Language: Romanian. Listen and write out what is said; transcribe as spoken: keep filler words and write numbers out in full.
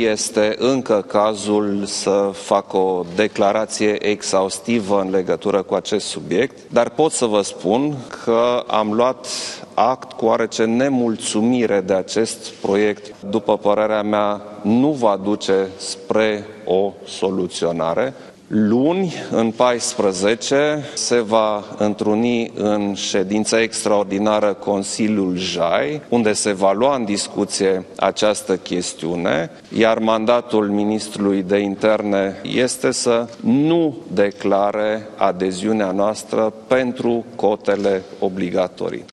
este încă cazul să fac o declarație exhaustivă în legătură cu acest subiect, dar pot să vă spun că am luat act cu oarece nemulțumire de acest proiect. După părerea mea, nu va duce spre o soluționare. Luni, în paisprezece, se va întruni în ședința extraordinară Consiliul J A I, unde se va lua în discuție această chestiune, iar mandatul ministrului de interne este să nu declare adeziunea noastră pentru cotele obligatorii.